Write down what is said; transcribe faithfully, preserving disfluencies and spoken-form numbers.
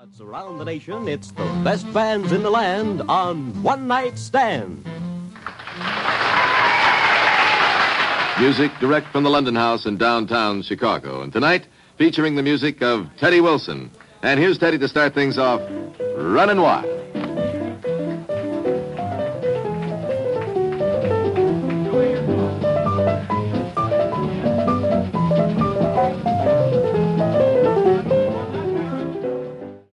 Concerts around the nation, it's the best bands in the land on One Night Stand. Music direct from the London House in downtown Chicago. And tonight, featuring the music of Teddy Wilson. And here's Teddy to start things off, Runnin' Wild.